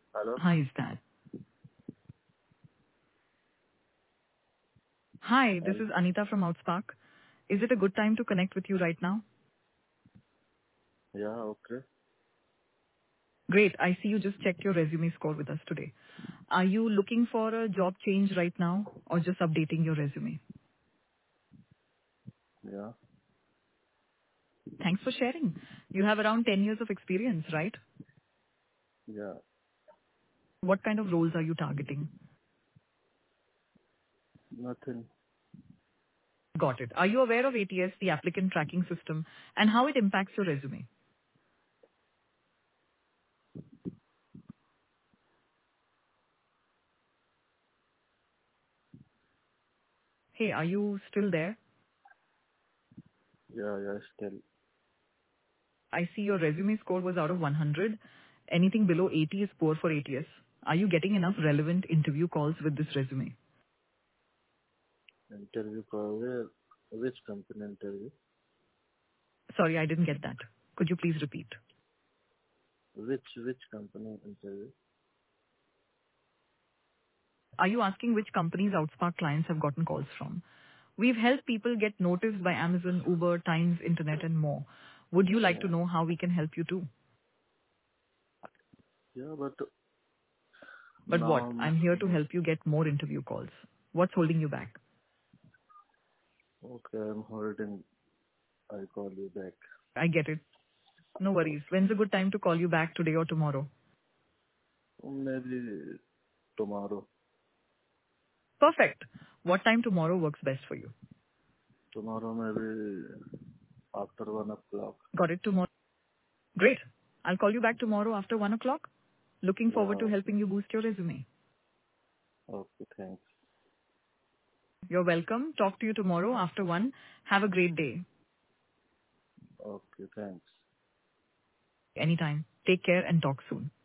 Hello? Hi, is that? Hi, this Hello? is Anita from Outspark. Is it a good time to connect with you right now? Yeah, okay. Great. I see you just checked your resume score with us today. Are you looking for a job change right now or just updating your resume? Yeah, Thanks for sharing. You have around 10 years of experience, right? yeah. What kind of roles are you targeting? Nothing. Got it. Are you aware of ATS, the applicant tracking system, and how it impacts your resume? Hey, are you still there? Yeah, still. I see your resume score was out of 100. Anything below 80 is poor for ATS. Are you getting enough relevant interview calls with this resume? Interview for where? Which company interview? Sorry, I didn't get that. Could you please repeat? Which company interview? Are you asking which companies Outspark clients have gotten calls from? We've helped people get noticed by Amazon, Uber, Times, Internet, and more. Would you like to Yeah. know how we can help you too? Yeah, but But what? now I'm here to help you get more interview calls. What's holding you back? okay, I'm holding. I call you back. I get it. No worries. When's a good time to call you back, today or tomorrow? Maybe tomorrow. Perfect. What time tomorrow works best for you? Tomorrow maybe after 1 o'clock. Got it tomorrow? Great. I'll call you back tomorrow after 1 o'clock. Looking Yeah, forward to okay. helping you boost your resume. Okay, thanks. You're welcome. Talk to you tomorrow after 1. Have a great day. Okay, thanks. Anytime. Take care and talk soon.